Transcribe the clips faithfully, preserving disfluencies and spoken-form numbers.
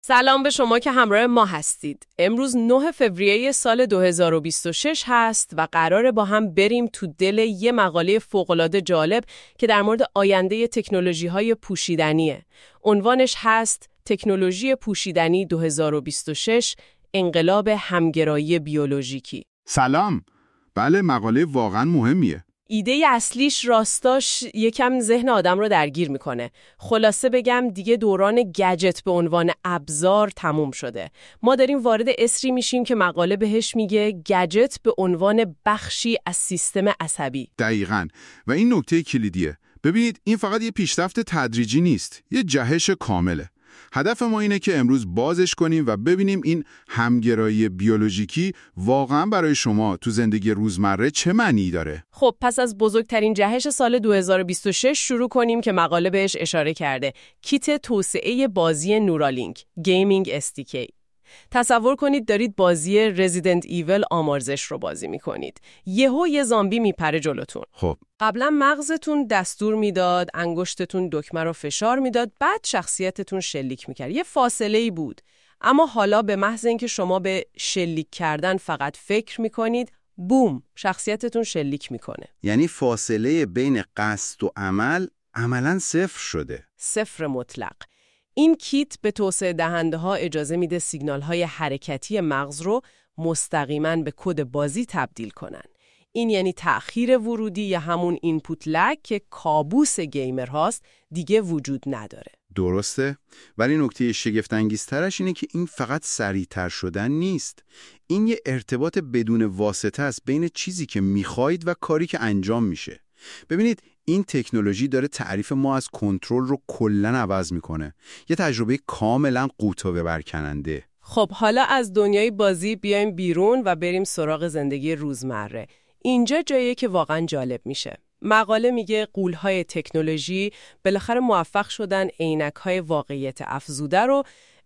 سلام به شما که همراه ما هستید. امروز نه فوریه سال دو هزار و بیست و شش هست و قراره با هم بریم تو دل یه مقاله فوق‌العاده جالب که در مورد آینده تکنولوژی‌های پوشیدنیه. عنوانش هست تکنولوژی پوشیدنی دو هزار و بیست و شش، انقلاب همگرایی بیولوژیکی. سلام. بله، مقاله واقعا مهمیه. ایده اصلیش راستاش یکم ذهن آدم رو درگیر میکنه. خلاصه بگم دیگه دوران گجت به عنوان ابزار تموم شده. ما داریم وارد عصری میشیم که مقاله بهش میگه گجت به عنوان بخشی از سیستم عصبی. دقیقاً. و این نکته کلیدیه. ببینید این فقط یه پیشرفت تدریجی نیست، یه جهش کامله. هدف ما اینه که امروز بازش کنیم و ببینیم این همگرایی بیولوژیکی واقعا برای شما تو زندگی روزمره چه معنی داره. خب پس از بزرگترین جهش سال دو هزار و بیست و شش شروع کنیم که مقاله بهش اشاره کرده. کیت توسعه بازی نورالینک، گیمینگ اس دی کی. تصور کنید دارید بازی رزیدنت ایول آمارزش رو بازی میکنید. یهو یه زامبی میپره جلوتون. خب قبلا مغزتون دستور میداد، انگشتتون دکمه رو فشار میداد، بعد شخصیتتون شلیک میکرد. یه فاصله‌ای بود. اما حالا به محض اینکه شما به شلیک کردن فقط فکر میکنید، بوم، شخصیتتون شلیک میکنه. یعنی فاصله بین قصد و عمل عملاً صفر شده. صفر مطلق. این کیت به توسعه دهنده ها اجازه میده سیگنال های حرکتی مغز رو مستقیما به کد بازی تبدیل کنن. این یعنی تأخیر ورودی یا همون اینپوت لگ که کابوس گیمر هاست دیگه وجود نداره. درسته؟ ولی نکته شگفت‌انگیزترش اینه که این فقط سریعتر شدن نیست. این یه ارتباط بدون واسطه است بین چیزی که میخواید و کاری که انجام میشه. ببینید این تکنولوژی داره تعریف ما از کنترل رو کلاً عوض میکنه. یه تجربه کاملاً قوطه برکننده. خب حالا از دنیای بازی بیایم بیرون و بریم سراغ زندگی روزمره. اینجا جاییه که واقعاً جالب میشه. مقاله میگه غول‌های تکنولوژی بالاخره موفق شدن عینک‌های واقعیت افزوده رو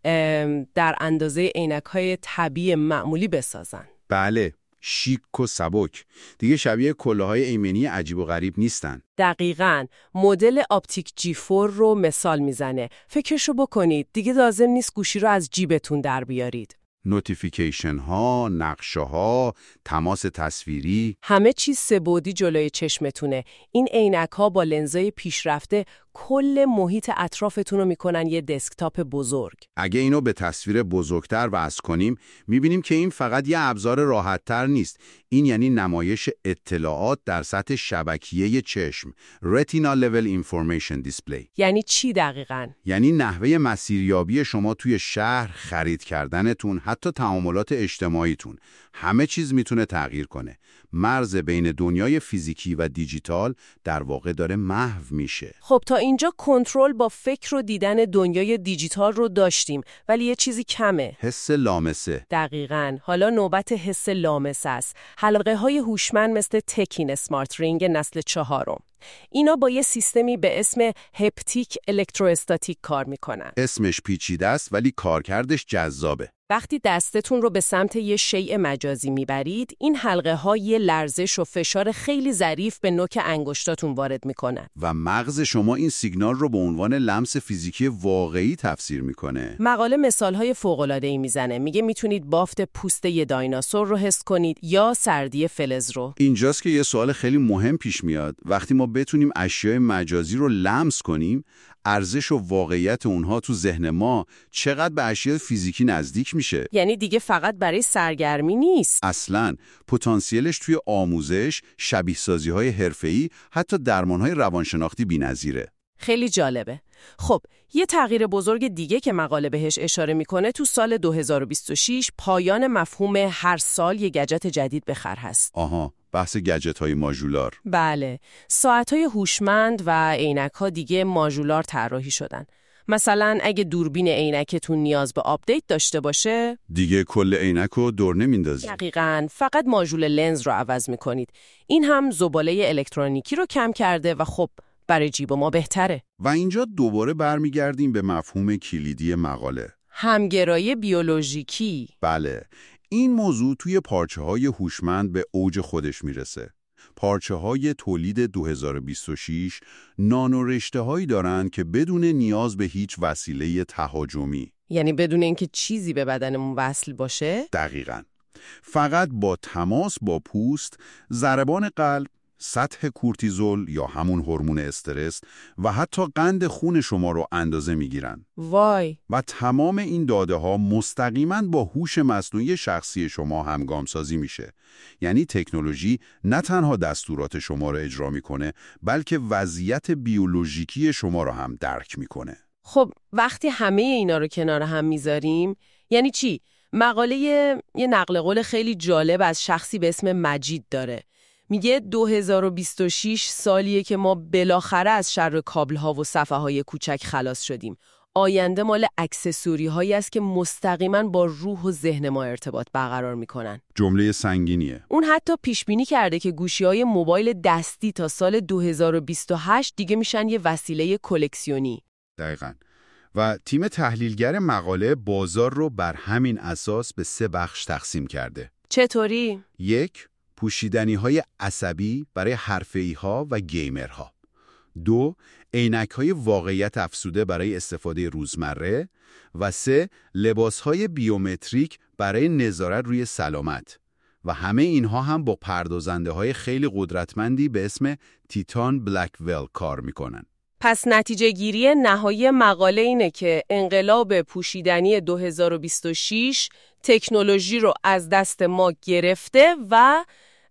در اندازه عینک‌های طبیعی معمولی بسازن. بله، شیک و سبک. دیگه شبیه کلاه‌های ایمنی عجیب و غریب نیستن. دقیقاً. مدل آپتیک جی فور رو مثال میزنه. فکرشو بکنید. دیگه لازم نیست گوشی رو از جیبتون در بیارید. نوتیفیکیشن ها، نقشه ها، تماس تصویری، همه چیز سه‌بعدی جلوی چشمتونه. این عینک ها با لنزای پیشرفته کل محیط اطرافتون رو میکنن یه دسکتاپ بزرگ. اگه اینو به تصویر بزرگتر وصل کنیم، میبینیم که این فقط یه ابزار راحت‌تر نیست. این یعنی نمایش اطلاعات در سطح شبکیه چشم. Retina Level Information Display. یعنی چی دقیقاً؟ یعنی نحوه مسیریابی شما توی شهر، خرید کردنتون، حتی تعاملات اجتماعیتون. همه چیز میتونه تغییر کنه. مرز بین دنیای فیزیکی و دیجیتال در واقع داره محو میشه. خب تا اینجا کنترل با فکر و دیدن دنیای دیجیتال رو داشتیم، ولی یه چیزی کمه. حس لامسه. دقیقاً. حالا نوبت حس لامسه است. حلقه های هوشمند مثل تکین اسمارت رینگ نسل چهارم. اینا با یه سیستمی به اسم هپتیک الکتروستاتیک کار میکنن. اسمش پیچیده است ولی کارکردش جذابه. وقتی دستتون رو به سمت یه شیء مجازی میبرید، این حلقه ها یه لرزش و فشار خیلی ظریف به نوک انگشتاتون وارد میکنن. و مغز شما این سیگنال رو به عنوان لمس فیزیکی واقعی تفسیر میکنه. مقاله مثالهای فوق‌العاده‌ای میزنه. میگه میتونید بافت پوست یه دایناسور رو حس کنید یا سردی فلز رو. اینجاست که یه سوال خیلی مهم پیش میاد. وقتی ما بتونیم اشیاء مجازی رو لمس کنیم، ارزش و واقعیت اونها تو ذهن ما چقدر به اشیاء فیزیکی نزدیک میشه. یعنی دیگه فقط برای سرگرمی نیست. اصلاً پتانسیلش توی آموزش، شبیه سازی های حرفه‌ای، حتی درمان های روانشناختی بی‌نظیره. خیلی جالبه. خب یه تغییر بزرگ دیگه که مقاله بهش اشاره میکنه تو سال دو هزار و بیست و شش پایان مفهوم هر سال یه گجت جدید به خر هست. آها، بحث گجت های ماژولار. بله، ساعت های هوشمند و عینک ها دیگه ماژولار طراحی شدن. مثلا اگه دوربین عینکتون نیاز به آپدیت داشته باشه، دیگه کل عینک رو دور نمیندازید. دقیقاً، فقط ماژول لنز رو عوض میکنید. این هم زباله الکترونیکی رو کم کرده و خب برای جیب ما بهتره. و اینجا دوباره برمیگردیم به مفهوم کلیدی مقاله. همگرایی بیولوژیکی. بله، این موضوع توی پارچه‌های هوشمند به اوج خودش میرسه. پارچه‌های تولید دو هزار و بیست و شش نانورشته‌هایی دارند که بدون نیاز به هیچ وسیله تهاجمی یعنی بدون اینکه چیزی به بدنمون وصل باشه؟ دقیقاً. فقط با تماس با پوست، ضربان قلب، سطح کورتیزول یا همون هورمون استرس و حتی قند خون شما رو اندازه میگیرن. وای. و تمام این داده ها مستقیما با هوش مصنوعی شخصی شما همگام سازی میشه. یعنی تکنولوژی نه تنها دستورات شما رو اجرا میکنه، بلکه وضعیت بیولوژیکی شما رو هم درک میکنه. خب وقتی همه اینا رو کنار هم میذاریم، یعنی چی؟ مقاله یه نقل قول خیلی جالب از شخصی به اسم مجید داره. میگه دو هزار و بیست و شش سالیه که ما بالاخره از شر کابل‌ها و صفحه‌های کوچک خلاص شدیم. آینده مال اکسسوری هایی است که مستقیما با روح و ذهن ما ارتباط برقرار میکنن. جمله سنگینیه. اون حتی پیش بینی کرده که گوشی‌های موبایل دستی تا سال دو هزار و بیست و هشت دیگه میشن یه وسیله کلکسیونی. دقیقاً. و تیم تحلیلگر مقاله بازار رو بر همین اساس به سه بخش تقسیم کرده. چطوری؟ یک، پوشیدنی‌های عصبی برای حرفه‌ای‌ها و گیمرها. دو، عینک‌های واقعیت افزوده برای استفاده روزمره. و سه، لباس‌های بیومتریک برای نظارت روی سلامت. و همه اینها هم با پردازنده‌های خیلی قدرتمندی به اسم تیتان بلک‌ول کار می‌کنن. پس نتیجه گیری نهایی مقاله اینه که انقلاب پوشیدنی دو هزار و بیست و شش تکنولوژی رو از دست ما گرفته و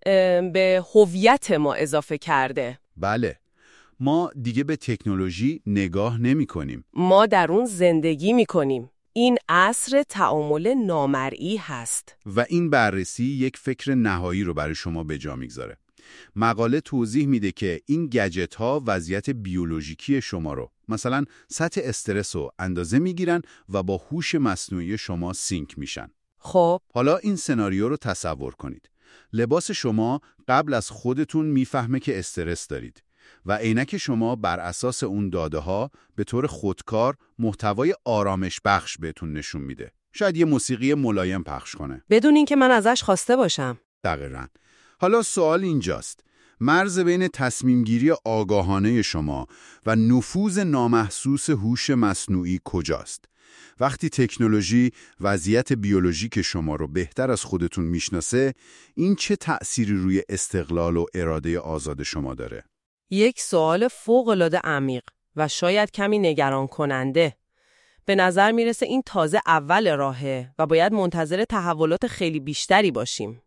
به هویت ما اضافه کرده. بله. ما دیگه به تکنولوژی نگاه نمی کنیم. ما در اون زندگی می کنیم. این عصر تعامل نامرئی هست. و این بررسی یک فکر نهایی رو برای شما به جا میگذاره. مقاله توضیح میده که این گجت ها وضعیت بیولوژیکی شما رو، مثلا سطح استرس رو اندازه میگیرن و با هوش مصنوعی شما سینک میشن. خب حالا این سناریو رو تصور کنید. لباس شما قبل از خودتون میفهمه که استرس دارید و عینک شما بر اساس اون داده ها به طور خودکار محتوای آرامش بخش بهتون نشون میده. شاید یه موسیقی ملایم پخش کنه بدون اینکه من ازش خواسته باشم. دقیقاً. حالا سوال اینجاست. مرز بین تصمیمگیری آگاهانه شما و نفوذ نامحسوس هوش مصنوعی کجاست؟ وقتی تکنولوژی وضعیت بیولوژیک شما رو بهتر از خودتون میشناسه، این چه تأثیری روی استقلال و اراده آزاد شما داره؟ یک سوال فوق‌العاده عمیق و شاید کمی نگران کننده. به نظر میرسه این تازه اول راهه و باید منتظر تحولات خیلی بیشتری باشیم.